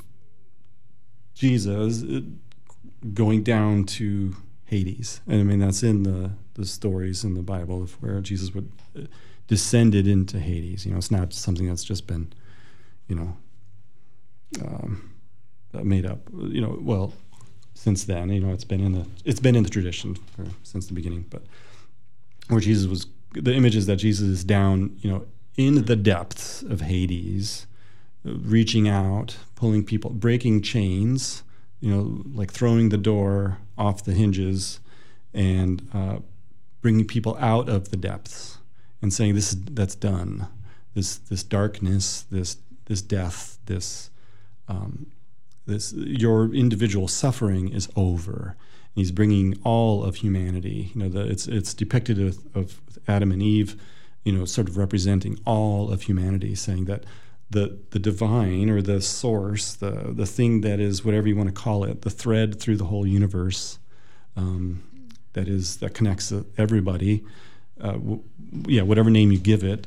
Jesus going down to Hades. And I mean, that's in the, the stories in the Bible of where Jesus would uh, descended into Hades. You know, it's not something that's just been, you know, um, made up. You know, well, since then, you know, it's been in the it's been in the tradition for, since the beginning. But where Jesus was, the image is that Jesus is down, you know, in the depths of Hades, reaching out, pulling people, breaking chains, you know, like throwing the door off the hinges and uh, bringing people out of the depths and saying, this is, that's done. This, this darkness, this, this death, this, um, this your individual suffering is over. And he's bringing all of humanity. You know, the, it's it's depicted of, of Adam and Eve, you know, sort of representing all of humanity, saying that the the divine or the source, the the thing that is whatever you want to call it, the thread through the whole universe, um, that is that connects everybody, uh, w- yeah, whatever name you give it,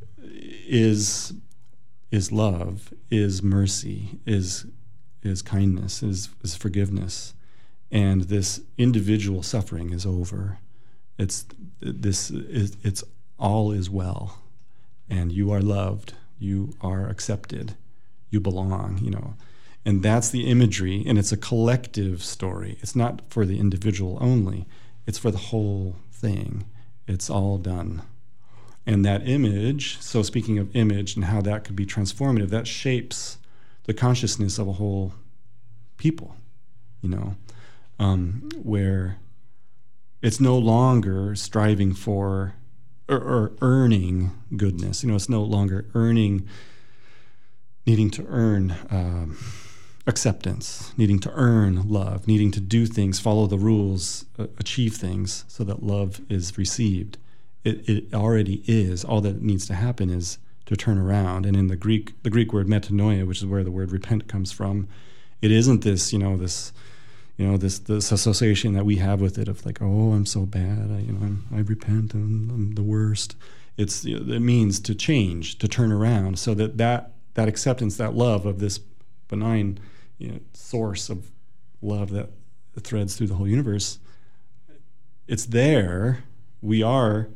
is is love, is mercy, is is kindness, is is forgiveness, and this individual suffering is over. It's this is it's all is well, and you are loved, you are accepted, you belong, you know. And that's the imagery, and it's a collective story. It's not for the individual only, it's for the whole thing. It's all done. And that image, so speaking of image and how that could be transformative, that shapes the consciousness of a whole people, you know, um, where it's no longer striving for or, or earning goodness. You know, it's no longer earning, needing to earn um, acceptance, needing to earn love, needing to do things, follow the rules, uh, achieve things so that love is received. It, it already is. All that needs to happen is to turn around. And in the Greek, the Greek word metanoia, which is where the word repent comes from, it isn't this, you know, this, you know, this this association that we have with it of like, oh, I'm so bad, I, you know, I'm, I repent, I'm, I'm the worst. It's it means to change, to turn around, so that that, that acceptance, that love of this benign, you know, source of love that threads through the whole universe, it's there. We are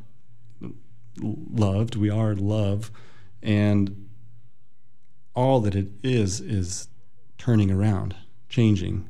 loved, we are love, and all that it is is turning around, changing.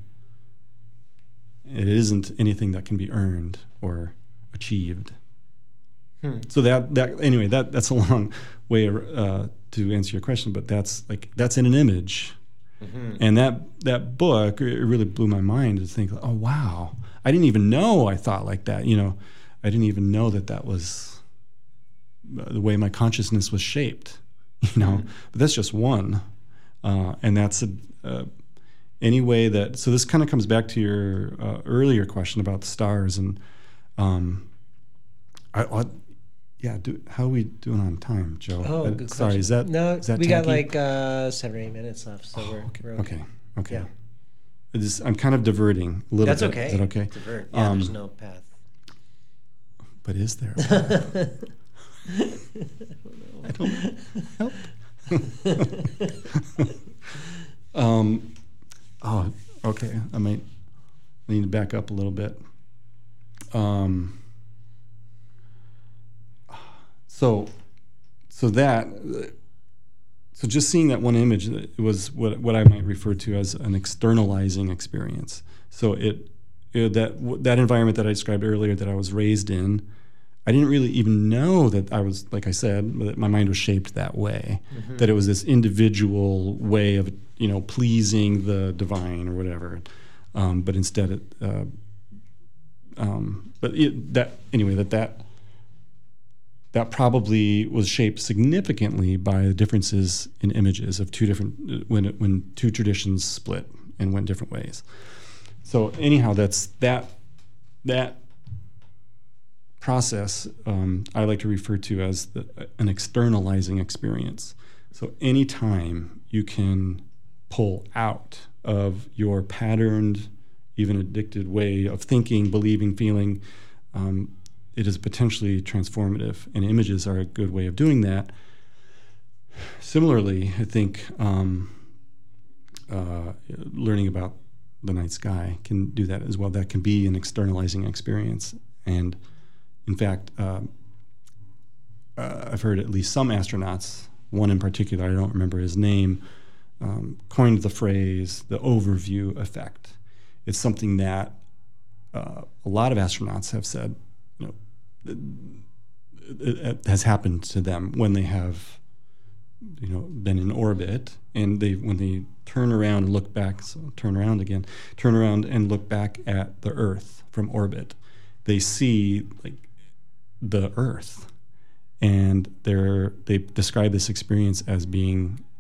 It isn't anything that can be earned or achieved. Hmm. So that that anyway, that that's a long way uh, to answer your question, but that's like that's in an image, mm-hmm. and that that book, it really blew my mind to think, oh wow, I didn't even know I thought like that. You know, I didn't even know that that was the way my consciousness was shaped. You know, mm-hmm. but that's just one, uh, and that's a. a Any way that, so this kind of comes back to your uh, earlier question about the stars, and um, I, I yeah, do, how are we doing on time, Joe? Oh, uh, good sorry, question. is that no? Is that we tacky? got like uh, seven or eight minutes left, so oh, we're, okay. we're okay. Okay, okay. Yeah. It is, I'm kind of diverting a little That's bit. okay. Is that okay? Divert. Yeah, um, there's no path. But is there a path? I don't help. um. Oh, okay. I might need to back up a little bit. Um, so, so that, so just seeing that one image, it was what what I might refer to as an externalizing experience. So it, it that that environment that I described earlier that I was raised in, I didn't really even know that I was, like I said, that my mind was shaped that way, mm-hmm. that it was this individual way of, you know, pleasing the divine or whatever. Um, but instead, it, uh, um, but it, that anyway, that that that probably was shaped significantly by the differences in images of two different when it, when two traditions split and went different ways. So anyhow, that's that that process um, I like to refer to as the, an externalizing experience. So anytime you can pull out of your patterned, even addicted way of thinking, believing, feeling, um, it is potentially transformative, and images are a good way of doing that. Similarly, I think um, uh, learning about the night sky can do that as well. That can be an externalizing experience. And in fact, uh, uh, I've heard at least some astronauts, one in particular, I don't remember his name, um, coined the phrase, the overview effect. It's something that uh, a lot of astronauts have said, you know, it, it has happened to them when they have, you know, been in orbit, and they when they turn around and look back, so turn around again, turn around and look back at the Earth from orbit, they see like the Earth, and they're they describe this experience as being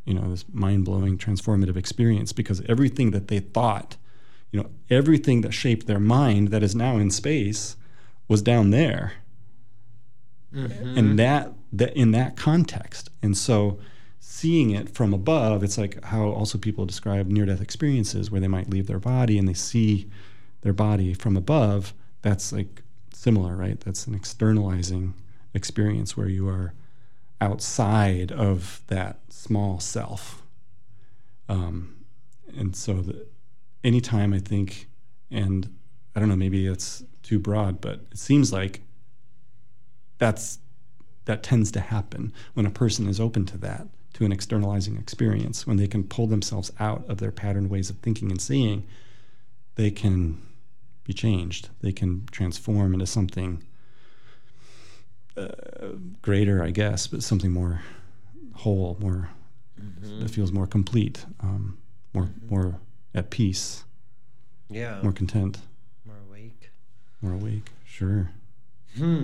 you know, this mind-blowing transformative experience, because everything that they thought, you know, everything that shaped their mind that is now in space was down there. Mm-hmm. And that, that in that context. And so seeing it from above, it's like how also people describe near-death experiences where they might leave their body and they see their body from above. That's like similar, right? That's an externalizing experience where you are outside of that small self. Um, and so the, anytime I think, and I don't know, maybe it's too broad, but it seems like that's that tends to happen when a person is open to that, to an externalizing experience. When they can pull themselves out of their patterned ways of thinking and seeing, they can be changed. They can transform into something uh, greater, I guess, but something more whole, more mm-hmm. that feels more complete, um, more mm-hmm. more at peace. Yeah. More content. More awake. More awake. Sure. Hmm.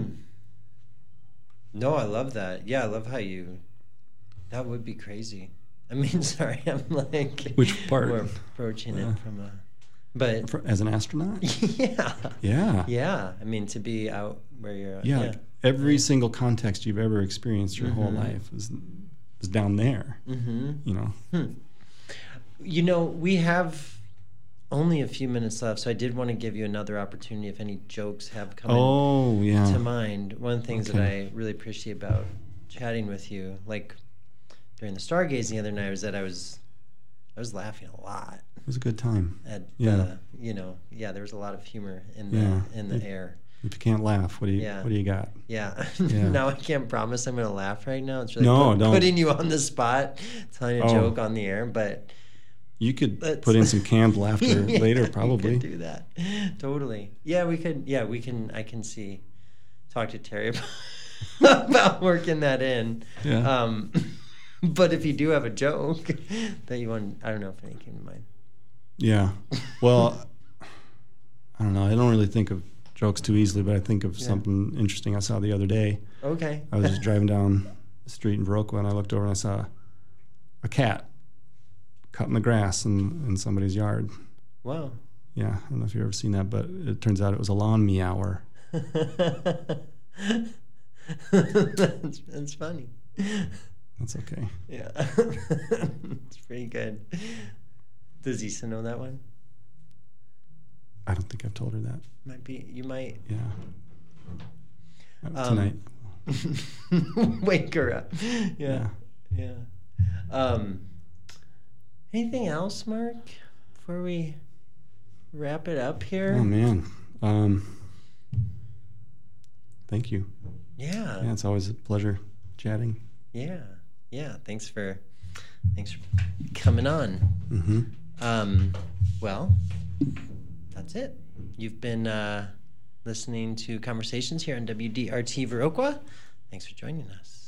No, I love that. Yeah, I love how you. That would be crazy. I mean, sorry, I'm like. Which part? We're approaching uh, it from a. But For, as an astronaut? Yeah. Yeah. Yeah. I mean, to be out where you're. Yeah. yeah. Like every yeah. single context you've ever experienced your mm-hmm. whole life is is down there. Mm-hmm. You know. Hmm. You know, we have only a few minutes left, so I did want to give you another opportunity if any jokes have come oh, yeah. to mind. One of the things okay. that I really appreciate about chatting with you, like during the stargazing the other night, was that I was I was laughing a lot. It was a good time. At yeah. the, you know, yeah, there was a lot of humor in the yeah. in the if, air. If you can't laugh, what do you yeah. what do you got? Yeah. yeah. Now I can't promise I'm going to laugh right now. It's really no, put, don't. putting you on the spot, telling a oh. joke on the air, but you could Let's, put in some canned laughter yeah, later, probably. We could do that. Totally. Yeah, we could. Yeah, we can. I can see. Talk to Terry about, about working that in. Yeah. Um, but if you do have a joke that you want, I don't know if any came to mind. Yeah. Well, I don't know. I don't really think of jokes too easily, but I think of yeah. something interesting I saw the other day. Okay. I was just driving down the street in Viroqua, and I looked over and I saw a cat cutting the grass in, in somebody's yard. Wow. Yeah, I don't know if you've ever seen that, but it turns out it was a lawn meower. that's, that's funny. That's okay. Yeah. It's pretty good. Does Issa know that one? I don't think I've told her that. Might be. You might. Yeah. Uh, tonight. Um, wake her up. Yeah. Yeah. yeah. Um, anything else, Mark, before we wrap it up here? Oh, man. Um, thank you. Yeah. Yeah, it's always a pleasure chatting. Yeah. Yeah. Thanks for, thanks for coming on. Mm-hmm. Um, well, that's it. You've been uh, listening to Conversations here on W D R T Viroqua. Thanks for joining us.